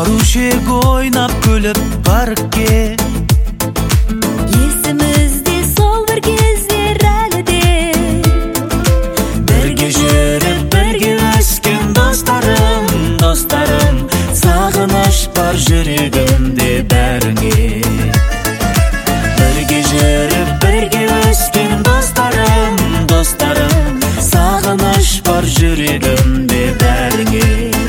барушек ойнап күліп паркке. Есімізде сол бір кездер әлі де. Бірге жүріп бірге өскен достарым, достарым, сағыныш бар жүрегімде бәріңе. Бірге жүріп бірге өскен достарым, достарым, сағыныш бар жүрегімде бәріңе.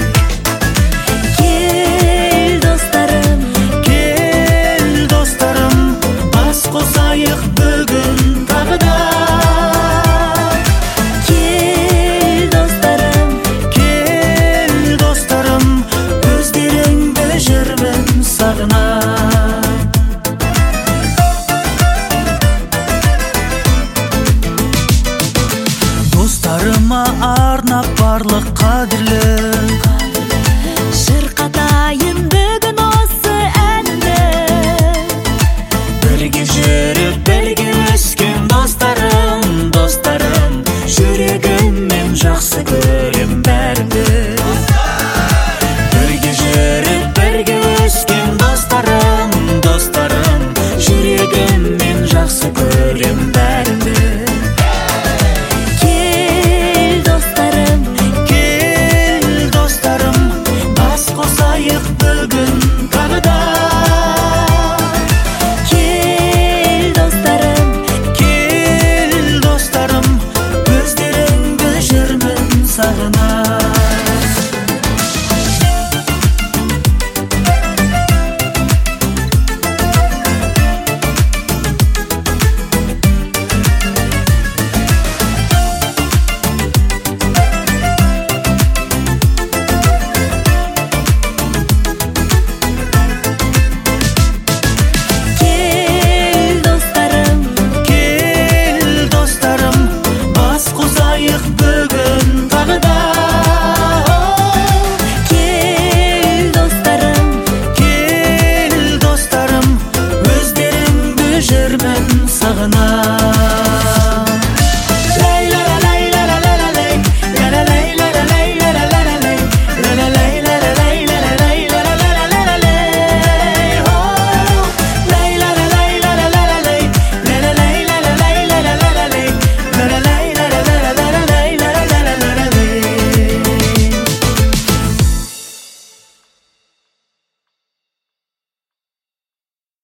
Кел достарым, Кел достарым, бас қосайық бүгін тағы да. кел достарым, Кел достарым, өздеріңді жүрмін сағынап. Достарыма арнап барлық қадірлі шырқатайын бүгін осы әнді. бірге жүріп бірге өскен достарым, достарым, жүрегіммен жақсы көрем бәріңді. Бірге жүріп бірге өскен достарым, достарым, жүрегіммен жақсы көрем бәріңді. Кел достарым, Кел достарым, бас қосайық бүгін тағы да. кел достарым, Кел достарым, өздеріңді жүрмін сағынап. кел достарым, Кел достарым, бас қосайық бүгін тағы да. кел достарым, Кел достарым, өздеріңді жүрмін сағынап.